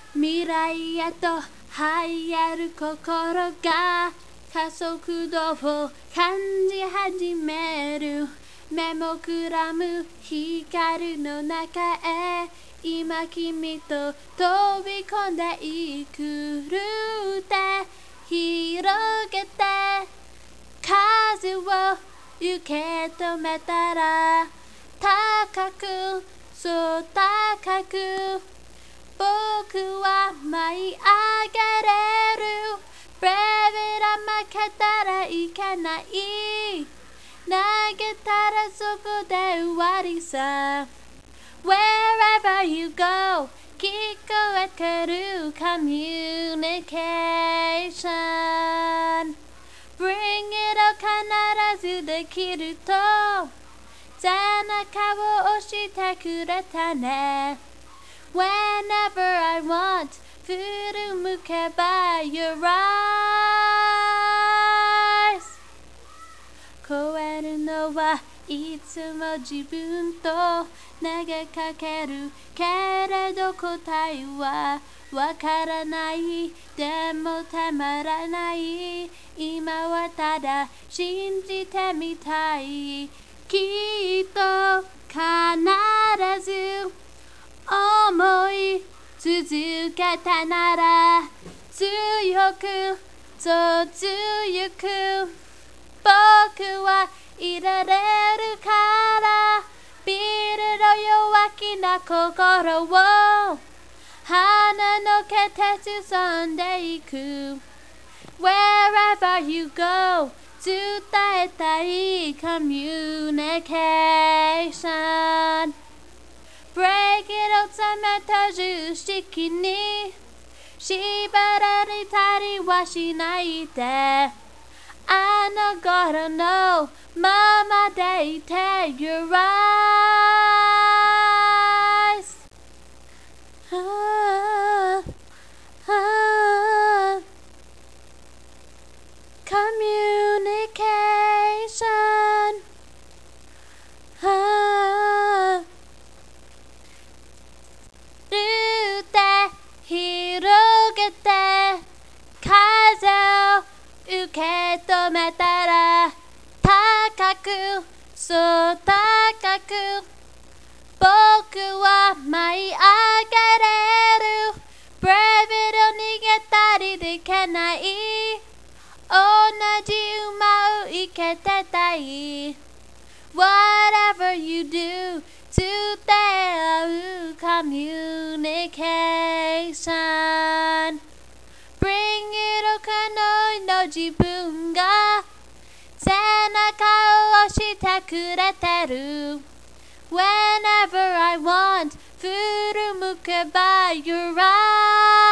未来へと流行る心が加速度を感じ始める。目もくらむ光の中へ今君と飛び込んでいく。ルーテ広げて風を受け止めたら高くそう高く僕は舞い上がれる。ブレイブだ負けたらいけない。投げたらそこで終わりさ。Wherever you go 聞こえてるコミュニケーション Bring it up 必ずできると背中を押してくれたね。Whenever I want 振り向けば Your eyes 超えるのはいつも自分と投げかけるけれど答えはわからない。でもたまらない。今はただ信じてみたい。きっと必ず思い続けたなら強くそう強く僕はいられるからビルの弱気な心を離のけて進んでいく Wherever you go 伝えたいコミュニケーション Break it を詰めた十式に縛られたりはしないであの頃のままでいて Your eyes Communicationルーテ広げて風を受け止めたら高くそう高く僕は舞い上がれる。ブレイブと逃げたりできない。同じ馬を生けてたい。Whatever you do 伝え合うコミュニケーション Bring it 可能の自分が背中を押してくれてる Whenever I want 振り向けば Your eyes